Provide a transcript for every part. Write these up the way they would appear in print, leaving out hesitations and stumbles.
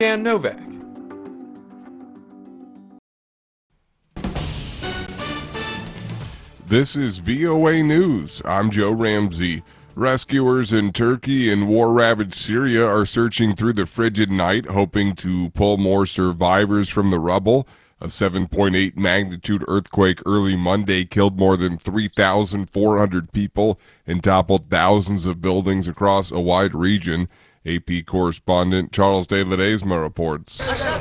Dan Novak. This is VOA News. I'm Joe Ramsey. Rescuers in Turkey and war-ravaged Syria are searching through the frigid night, hoping to pull more survivors from the rubble. A 7.8 magnitude earthquake early Monday killed more than 3,400 people and toppled thousands of buildings across a wide region. AP correspondent Charles de Ledesma reports.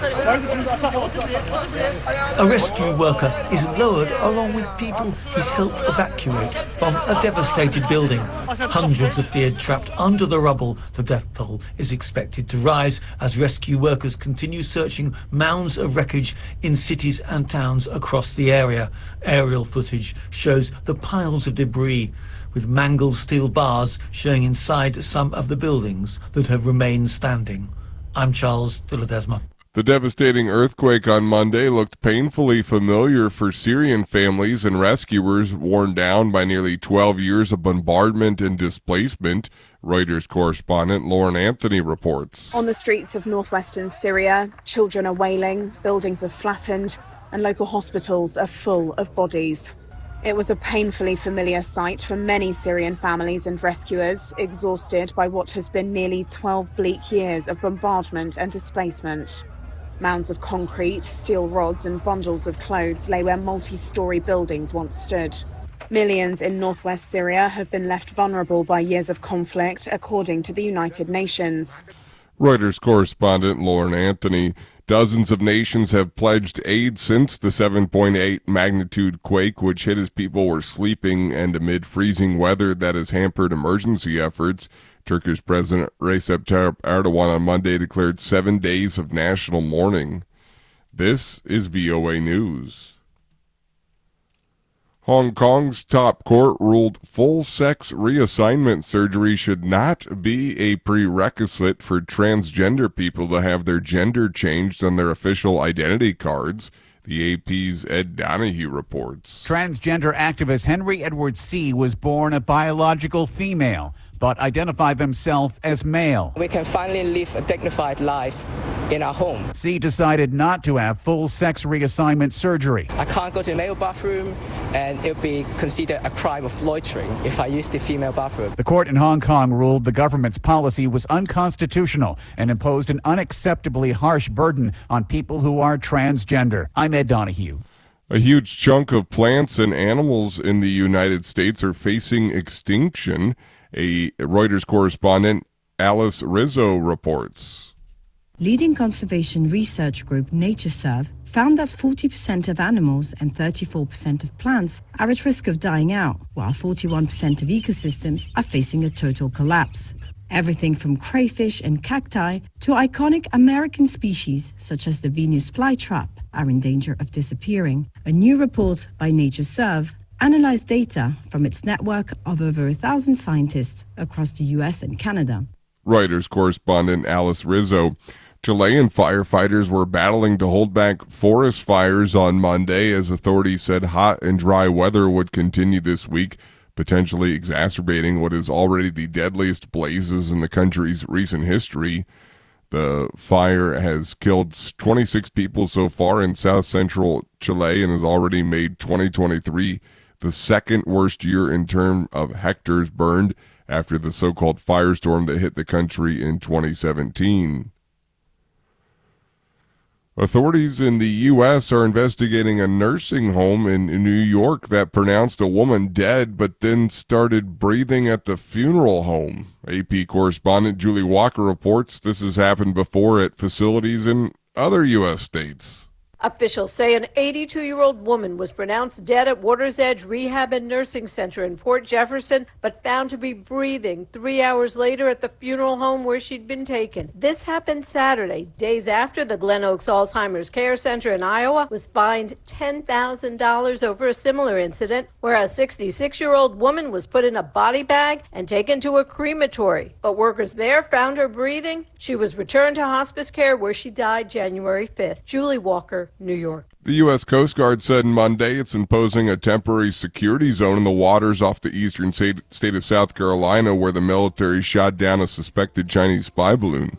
A rescue worker is lowered along with people he's helped evacuate from a devastated building. Hundreds are feared trapped under the rubble. The death toll is expected to rise as rescue workers continue searching mounds of wreckage in cities and towns across the area. Aerial footage shows the piles of debris, with mangled steel bars showing inside some of the buildings that have remained standing. I'm Charles de Ledesma. The devastating earthquake on Monday looked painfully familiar for Syrian families and rescuers worn down by nearly 12 years of bombardment and displacement. Reuters correspondent Lauren Anthony reports. On the streets of northwestern Syria, children are wailing, buildings are flattened, and local hospitals are full of bodies. It was a painfully familiar sight for many Syrian families and rescuers, exhausted by what has been nearly 12 bleak years of bombardment and displacement. Mounds of concrete, steel rods and bundles of clothes lay where multi-story buildings once stood. Millions in northwest Syria have been left vulnerable by years of conflict, according to the United Nations. Reuters correspondent Lauren Anthony. Dozens of nations have pledged aid since the 7.8 magnitude quake, which hit as people were sleeping and amid freezing weather that has hampered emergency efforts. Turkish President Recep Tayyip Erdogan on Monday declared 7 days of national mourning. This is VOA News. Hong Kong's top court ruled full-sex reassignment surgery should not be a prerequisite for transgender people to have their gender changed on their official identity cards. The AP's Ed Donahue reports. Transgender activist Henry Edward See was born a biological female, but identified themselves as male. We can finally live a dignified life in our home. See decided not to have full sex reassignment surgery. I can't go to the male bathroom, and it would be considered a crime of loitering if I use the female bathroom. The court in Hong Kong ruled the government's policy was unconstitutional and imposed an unacceptably harsh burden on people who are transgender. I'm Ed Donahue. A huge chunk of plants and animals in the United States are facing extinction. A Reuters correspondent, Alice Rizzo, reports. Leading conservation research group NatureServe found that 40% of animals and 34% of plants are at risk of dying out, while 41% of ecosystems are facing a total collapse. Everything from crayfish and cacti to iconic American species such as the Venus flytrap are in danger of disappearing. A new report by NatureServe analyzed data from its network of over 1,000 scientists across the U.S. and Canada. Reuters correspondent Alice Rizzo. Chilean firefighters were battling to hold back forest fires on Monday as authorities said hot and dry weather would continue this week, potentially exacerbating what is already the deadliest blazes in the country's recent history. The fire has killed 26 people so far in south-central Chile and has already made 2023 the second worst year in terms of hectares burned after the so-called firestorm that hit the country in 2017. Authorities in the U.S. are investigating a nursing home in New York that pronounced a woman dead but then started breathing at the funeral home. AP correspondent Julie Walker reports this has happened before at facilities in other U.S. states. Officials say an 82-year-old woman was pronounced dead at Water's Edge Rehab and Nursing Center in Port Jefferson, but found to be breathing 3 hours later at the funeral home where she'd been taken. This happened Saturday, days after the Glen Oaks Alzheimer's Care Center in Iowa was fined $10,000 over a similar incident, where a 66-year-old woman was put in a body bag and taken to a crematory. But workers there found her breathing. She was returned to hospice care where she died January 5th. Julie Walker, New York. The U.S. Coast Guard said Monday it's imposing a temporary security zone in the waters off the eastern state of South Carolina where the military shot down a suspected Chinese spy balloon.